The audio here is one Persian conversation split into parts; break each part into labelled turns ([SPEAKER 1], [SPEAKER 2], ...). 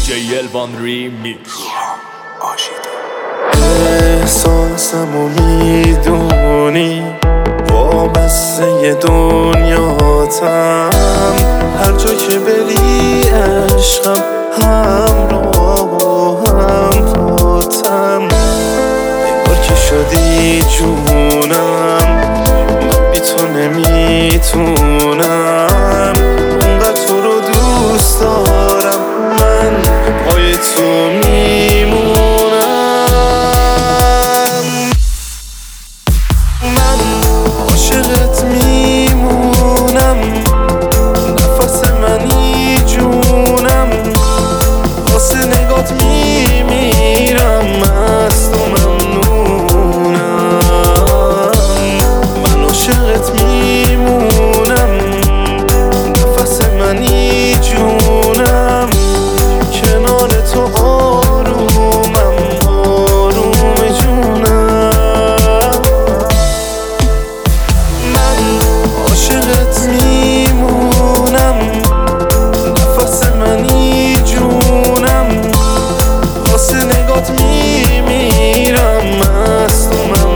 [SPEAKER 1] DJ Elvan Remix.
[SPEAKER 2] احساسمو میدونی وابسته دنیاتم، هر جا که بری عشقم همراه و هم فوتم. انگار که شدی جونم، من بی تو نمیتونم. اونقدر تو رو دوست دارم، من پای تو میمونم. من عاشقت میمونم، نفس منی جونم. واسه نگات میمیرم، مست و ممنونم. من عاشقت میمونم، نفس منی جونم. کنار تو آرومم، آروم جونم. من عاشقت میمونم، نفس منی جونم. واسه نگات میمیرم، مست و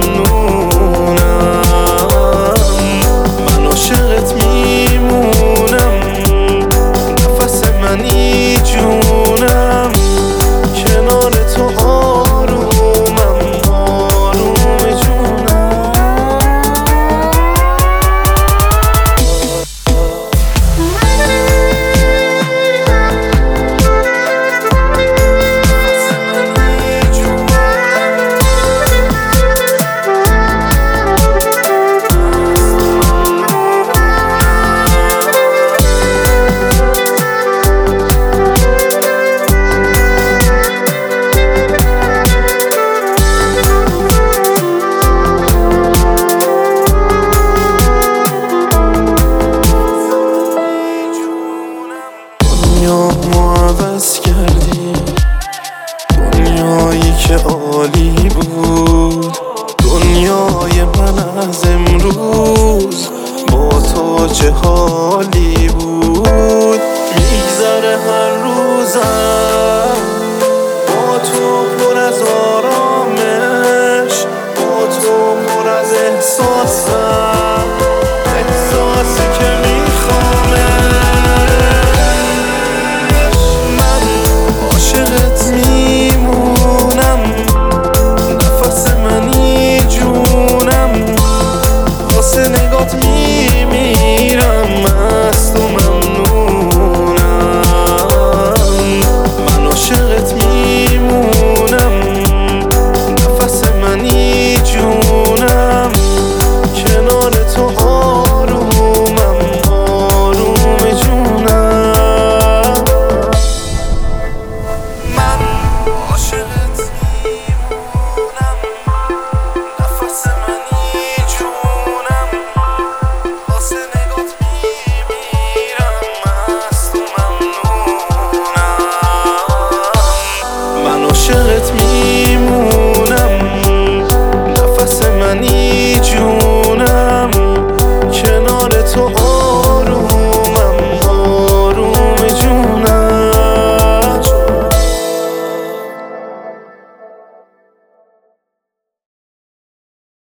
[SPEAKER 2] ممنونم. من عاشقت میمونم، نفس منی جونم. کنار تو آرومم، آروم جونم. دنیامو عوض کردی، دنیایی که عالی بود. دنیای من از امروز با تو چه حالی بود. میگذره هر روزم